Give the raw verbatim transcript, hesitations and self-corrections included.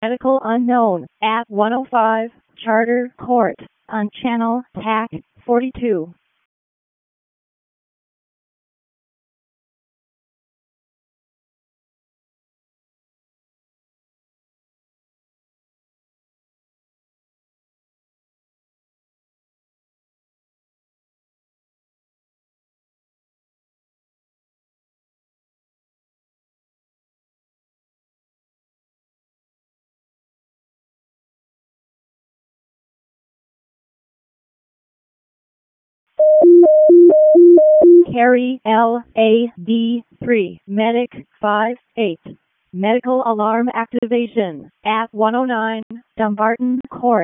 Medical Unknown at one oh five Charter Court on Channel T A C forty-two. Carrie L A D three, Medic five eight. Medical alarm activation at one oh nine Dumbarton Court.